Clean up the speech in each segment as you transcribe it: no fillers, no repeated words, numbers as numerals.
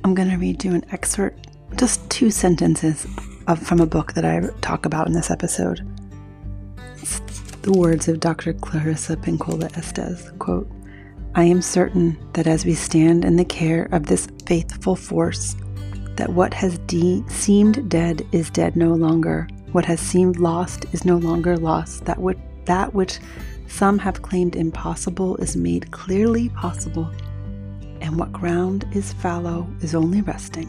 I'm going to read you an excerpt, just 2 sentences from a book that I talk about in this episode. It's the words of Dr. Clarissa Pinkola Estes, quote, "I am certain that as we stand in the care of this faithful force, that what has seemed dead is dead no longer. What has seemed lost is no longer lost. That which some have claimed impossible is made clearly possible. And what ground is fallow is only resting,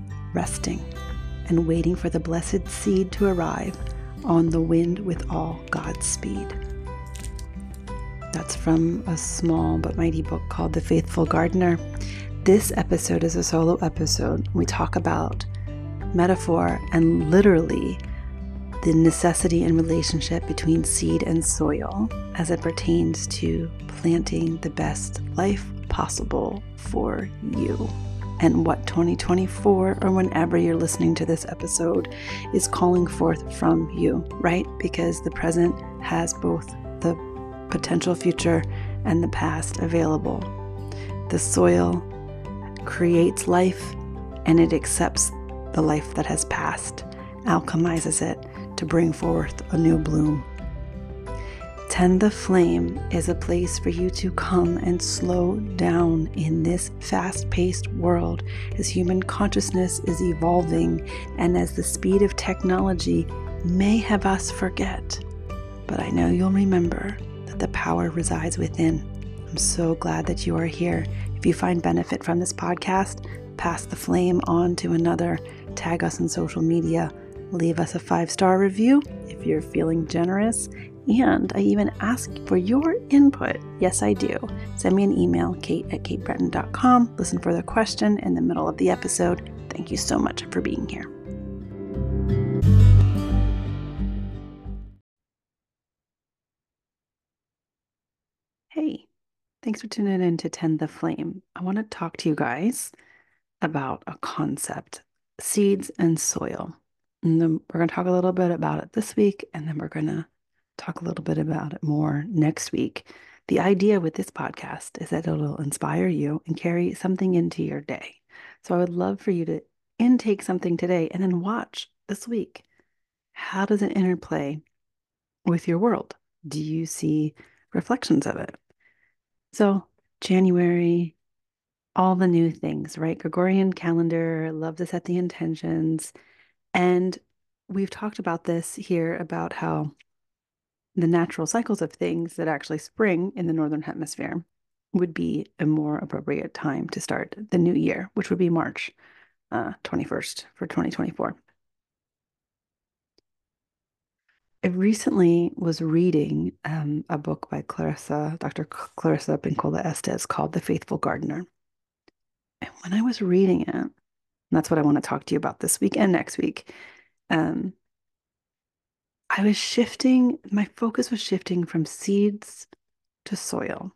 and waiting for the blessed seed to arrive on the wind with all God's speed." That's from a small but mighty book called The Faithful Gardener. This episode is a solo episode. We talk about metaphor and literally the necessity and relationship between seed and soil as it pertains to planting the best life possible for you, and what 2024, or whenever you're listening to this episode, is calling forth from you, right? Because the present has both the potential future and the past available. The soil creates life, and it accepts the life that has passed, alchemizes it to bring forth a new bloom. Tend the Flame is a place for you to come and slow down in this fast-paced world as human consciousness is evolving and as the speed of technology may have us forget. But I know you'll remember that the power resides within. I'm so glad that you are here. If you find benefit from this podcast, pass the flame on to another. Tag us on social media. Leave us a 5-star review if you're feeling generous. And I even ask for your input. Yes, I do. Send me an email, kate@katebretton.com. Listen for the question in the middle of the episode. Thank you so much for being here. Hey, thanks for tuning in to Tend the Flame. I want to talk to you guys about a concept, seeds and soil. And then we're going to talk a little bit about it this week, and then we're going to talk a little bit about it more next week. The idea with this podcast is that it'll inspire you and carry something into your day. So I would love for you to intake something today and then watch this week. How does it interplay with your world? Do you see reflections of it? So January, all the new things, right? Gregorian calendar, love to set the intentions. And we've talked about this here about how the natural cycles of things that actually spring in the Northern Hemisphere would be a more appropriate time to start the new year, which would be March 21st for 2024. I recently was reading a book by Dr. Clarissa Pinkola Estes called The Faithful Gardener. And when I was reading it, and that's what I want to talk to you about this week and next week, um, I was shifting, my focus was shifting from seeds to soil.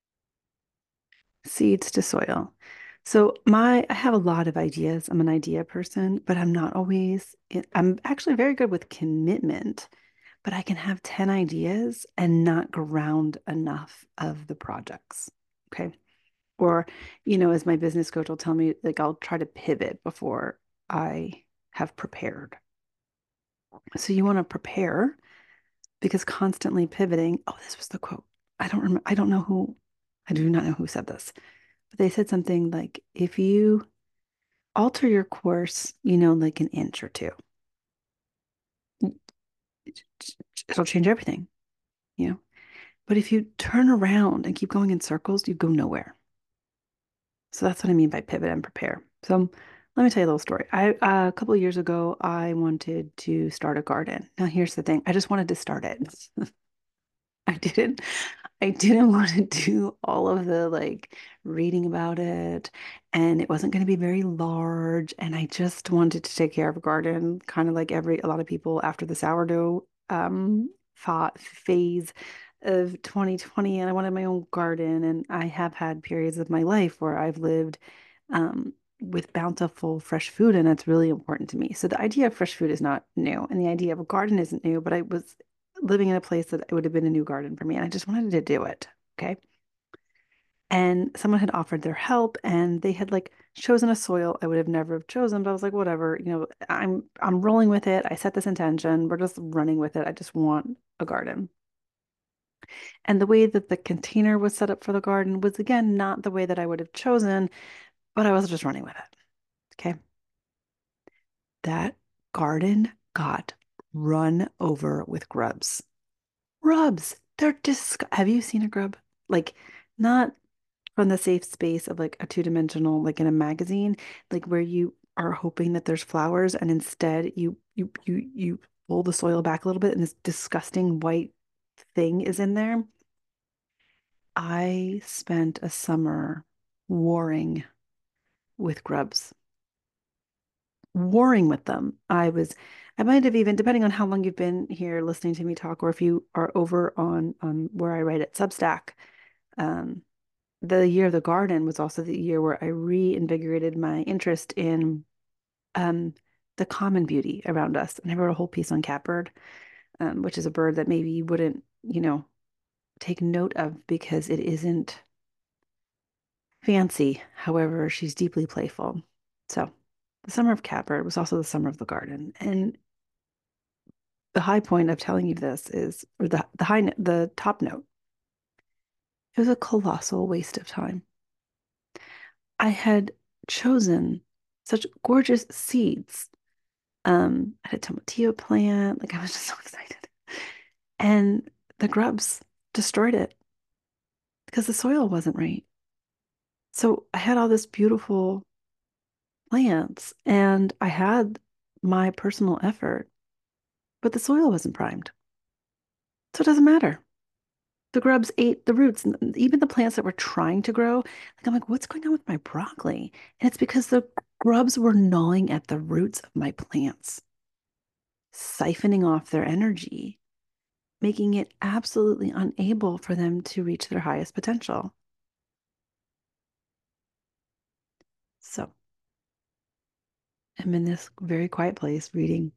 Seeds to soil. So I have a lot of ideas. I'm an idea person, but I'm not always, I'm actually very good with commitment, but I can have 10 ideas and not ground enough of the projects. Okay. Or, as my business coach will tell me, like I'll try to pivot before I have prepared. So you want to prepare because constantly pivoting. Oh, this was the quote. I don't remember. I do not know who said this, but they said something like, if you alter your course, like an inch or two, it'll change everything, you know. But if you turn around and keep going in circles, you go nowhere. So that's what I mean by pivot and prepare. So let me tell you a little story. A couple of years ago, I wanted to start a garden. Now, here's the thing. I just wanted to start it. I didn't I didn't want to do all of the like reading about it, and it wasn't going to be very large, and I just wanted to take care of a garden, kind of like a lot of people after the sourdough phase of 2020, and I wanted my own garden, and I have had periods of my life where I've lived um with bountiful fresh food, and that's really important to me. So the idea of fresh food is not new, and the idea of a garden isn't new, but I was living in a place that it would have been a new garden for me. And I just wanted to do it. Okay. And someone had offered their help and they had like chosen a soil I would have never have chosen, but I was like, whatever, I'm rolling with it. I set this intention. We're just running with it. I just want a garden. And the way that the container was set up for the garden was again not the way that I would have chosen, but I was just running with it. Okay. That garden got run over with grubs. Grubs. Have you seen a grub? Like, not from the safe space of like a two-dimensional, like in a magazine, like where you are hoping that there's flowers and instead you pull the soil back a little bit and this disgusting white thing is in there. I spent a summer warring with grubs, warring with them. I might have even, depending on how long you've been here listening to me talk, or if you are over on where I write at Substack, um, the year of the garden was also the year where I reinvigorated my interest in um, the common beauty around us. And I wrote a whole piece on catbird, which is a bird that maybe you wouldn't, take note of because it isn't fancy. However, she's deeply playful. So the summer of catbird was also the summer of the garden. And the high point of telling you this is, or the top note, it was a colossal waste of time. I had chosen such gorgeous seeds. I had a tomatillo plant. Like I was just so excited. And the grubs destroyed it because the soil wasn't right. So I had all this beautiful plants and I had my personal effort, but the soil wasn't primed. So it doesn't matter. The grubs ate the roots and even the plants that were trying to grow. Like I'm like, what's going on with my broccoli? And it's because the grubs were gnawing at the roots of my plants, siphoning off their energy, making it absolutely unable for them to reach their highest potential. So I'm in this very quiet place reading,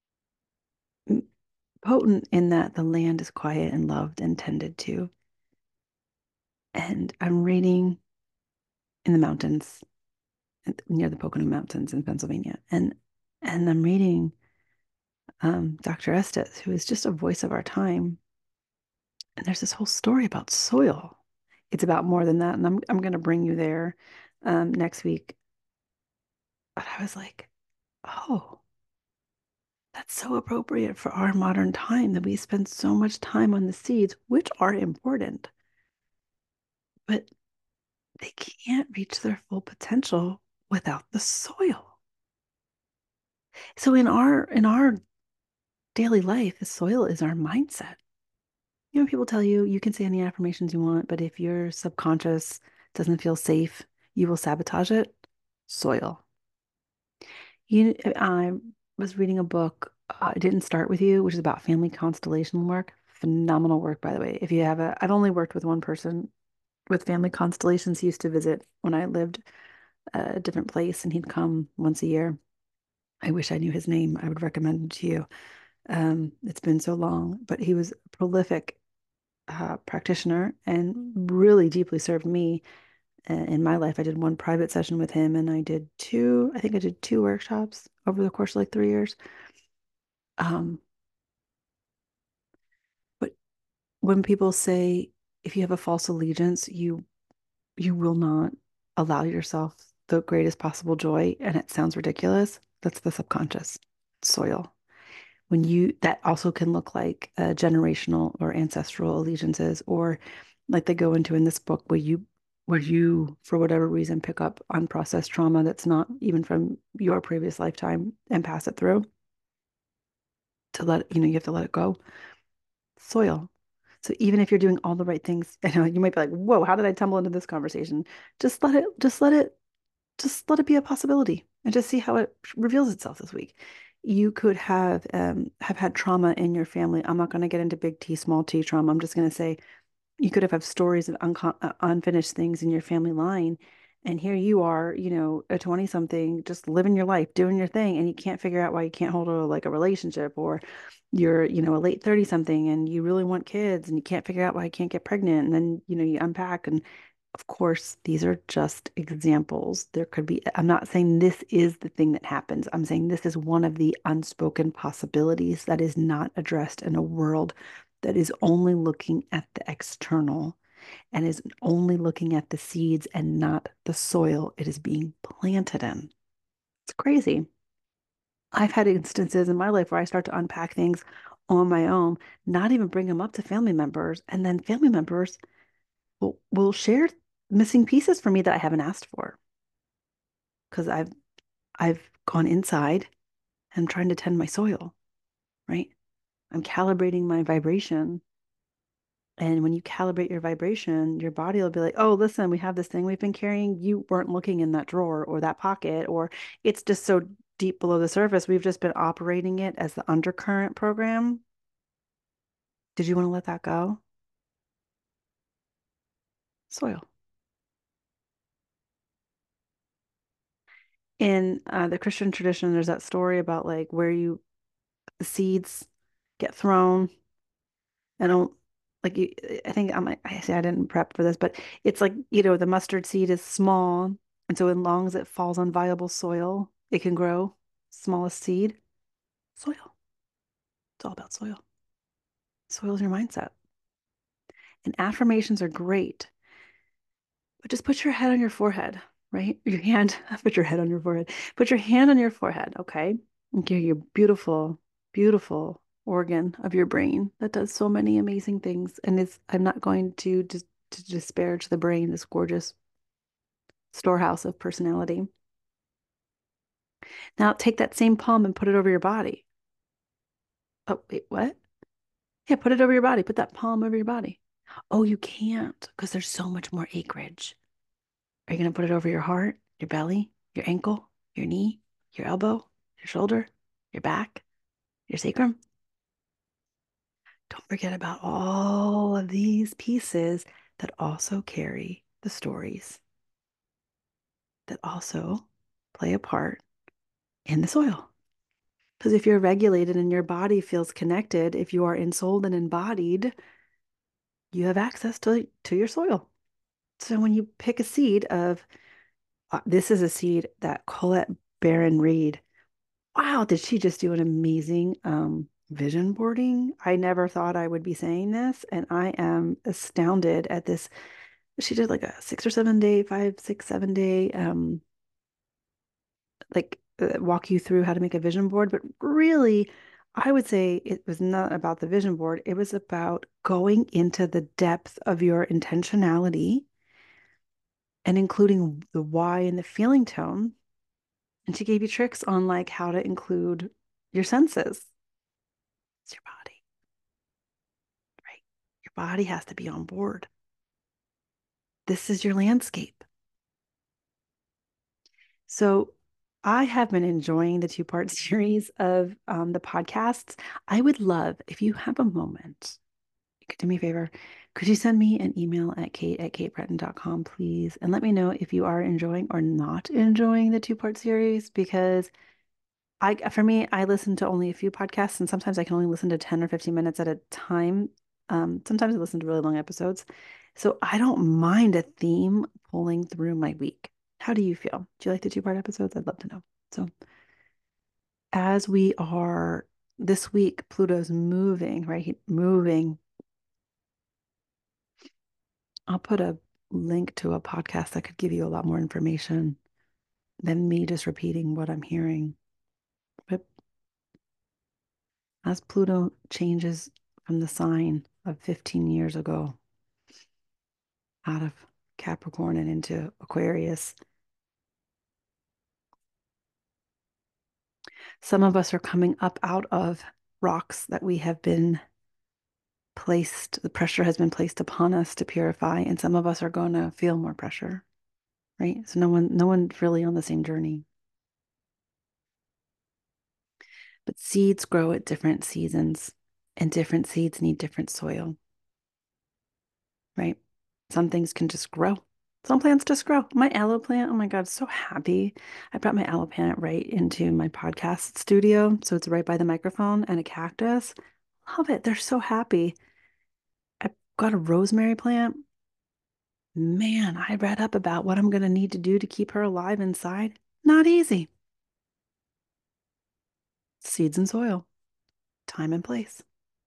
potent in that the land is quiet and loved and tended to. And I'm reading in the mountains near the Pocono Mountains in Pennsylvania. And I'm reading Dr. Estes, who is just a voice of our time. And there's this whole story about soil. It's about more than that. And I'm going to bring you there next week. But I was like, oh, that's so appropriate for our modern time that we spend so much time on the seeds, which are important, but they can't reach their full potential without the soil. So in our daily life, the soil is our mindset. People tell you you can say any affirmations you want, but if your subconscious doesn't feel safe, you will sabotage it. Soil. I was reading a book, It Didn't Start With You, which is about family constellation work. Phenomenal work, by the way. If you have I've only worked with one person with family constellations. He used to visit when I lived at a different place, and he'd come once a year. I wish I knew his name. I would recommend him to you. It's been so long, but he was a prolific practitioner and really deeply served me in my life. I did one private session with him and I think I did two workshops over the course of like 3 years. Um, but when people say if you have a false allegiance, you will not allow yourself the greatest possible joy, and it sounds ridiculous, that's the subconscious soil. When you that also can look like generational or ancestral allegiances, or like they go into in this book where you for whatever reason pick up unprocessed trauma that's not even from your previous lifetime and pass it through to you have to let it go. Soil. So even if you're doing all the right things, I know you might be like, whoa, how did I tumble into this conversation? Just let it be a possibility and just see how it reveals itself this week. You could have had trauma in your family. I'm not going to get into big T, small t trauma. I'm just going to say you could have had stories of unfinished things in your family line. And here you are, a 20 something, just living your life, doing your thing, and you can't figure out why you can't hold a relationship, or you're, a late 30 something and you really want kids and you can't figure out why you can't get pregnant. And then, you unpack and Of course, these are just examples. There could be, I'm not saying this is the thing that happens. I'm saying this is one of the unspoken possibilities that is not addressed in a world that is only looking at the external and is only looking at the seeds and not the soil it is being planted in. It's crazy. I've had instances in my life where I start to unpack things on my own, not even bring them up to family members, and then family members will share missing pieces for me that I haven't asked for because I've gone inside and I'm trying to tend my soil, right? I'm calibrating my vibration. And when you calibrate your vibration, your body will be like, oh, listen, we have this thing we've been carrying. You weren't looking in that drawer or that pocket, or it's just so deep below the surface. We've just been operating it as the undercurrent program. Did you want to let that go? Soil. In the Christian tradition, there's that story about like where the seeds get thrown. I don't like you. I think I say I didn't prep for this, but it's like, the mustard seed is small. And so as long as it falls on viable soil, it can grow. Smallest seed, soil. It's all about soil. Soil is your mindset. And affirmations are great, but just put your head on your forehead, right? Your hand, put your head on your forehead. Put your hand on your forehead, okay? Okay, your beautiful, beautiful organ of your brain that does so many amazing things. And I'm not going to disparage the brain, this gorgeous storehouse of personality. Now take that same palm and put it over your body. Oh, wait, what? Yeah, put it over your body. Put that palm over your body. Oh, you can't because there's so much more acreage. Are you going to put it over your heart, your belly, your ankle, your knee, your elbow, your shoulder, your back, your sacrum? Don't forget about all of these pieces that also carry the stories that also play a part in the soil. Because if you're regulated and your body feels connected, if you are ensouled and embodied, you have access to your soil. So when you pick a seed of, this is a seed that Colette Baron-Reid, wow, did she just do an amazing vision boarding? I never thought I would be saying this, and I am astounded at this. She did like a 6 or 7 day, 5, 6, 7 day, walk you through how to make a vision board. But really, I would say it was not about the vision board. It was about going into the depth of your intentionality and including the why and the feeling tone. And she gave you tricks on like how to include your senses. It's your body, right? Your body has to be on board. This is your landscape. So I have been enjoying the two-part series of the podcasts. I would love if you have a moment, you could do me a favor. Could you send me an email at kate@katebreton.com, please? And let me know if you are enjoying or not enjoying the two-part series, because for me, I listen to only a few podcasts, and sometimes I can only listen to 10 or 15 minutes at a time. Sometimes I listen to really long episodes. So I don't mind a theme pulling through my week. How do you feel? Do you like the two-part episodes? I'd love to know. So as we are this week, Pluto's moving, right? Moving. I'll put a link to a podcast that could give you a lot more information than me just repeating what I'm hearing. But as Pluto changes from the sign of 15 years ago out of Capricorn and into Aquarius, some of us are coming up out of rocks that we have been placed, the pressure has been placed upon us to purify, and some of us are going to feel more pressure, right? So no one's really on the same journey. But seeds grow at different seasons, and different seeds need different soil, right? Some things can just grow. Some plants just grow. My aloe plant, oh my God, so happy. I brought my aloe plant right into my podcast studio. So it's right by the microphone, and a cactus. Love it. They're so happy. I've got a rosemary plant. Man, I read up about what I'm going to need to do to keep her alive inside. Not easy. Seeds and soil, time and place.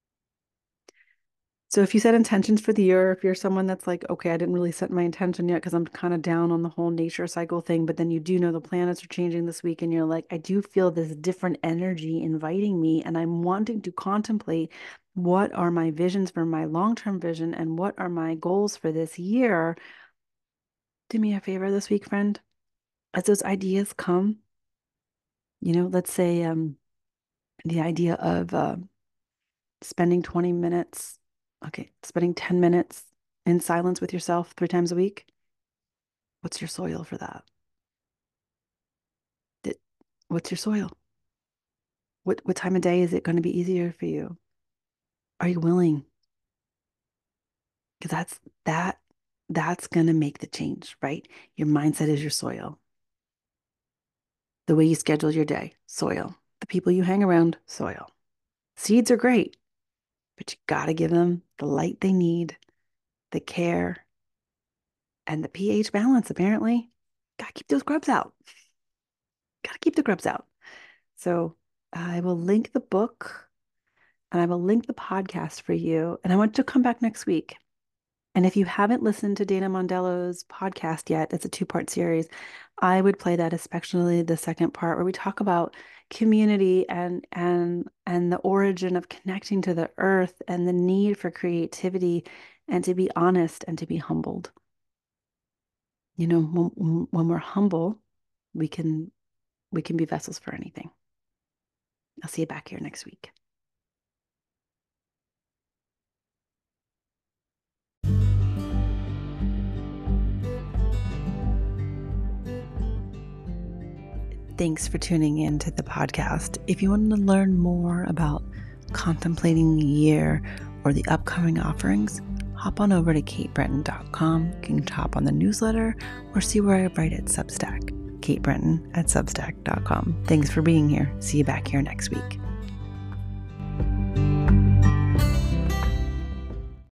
So if you set intentions for the year, if you're someone that's like, okay, I didn't really set my intention yet because I'm kind of down on the whole nature cycle thing, but then you do know the planets are changing this week and you're like, I do feel this different energy inviting me and I'm wanting to contemplate what are my visions for my long-term vision and what are my goals for this year. Do me a favor this week, friend. As those ideas come, let's say the idea of spending 20 minutes, okay, spending 10 minutes in silence with yourself 3 times a week. What's your soil for that? What's your soil? What time of day is it going to be easier for you? Are you willing? Because that's going to make the change, right? Your mindset is your soil. The way you schedule your day, soil. The people you hang around, soil. Seeds are great, but you got to give them the light they need, the care, and the pH balance, apparently. Got to keep those grubs out. Got to keep the grubs out. So I will link the book and I will link the podcast for you. And I want you to come back next week. And if you haven't listened to Dana Mondello's podcast yet, it's a 2-part series. I would play that, especially the second part where we talk about community and the origin of connecting to the earth and the need for creativity and to be honest and to be humbled. When we're humble, we can be vessels for anything. I'll see you back here next week. Thanks for tuning in to the podcast. If you want to learn more about contemplating the year or the upcoming offerings, hop on over to katebretton.com. You can hop on the newsletter or see where I write at Substack, katebretton@substack.com. Thanks for being here. See you back here next week.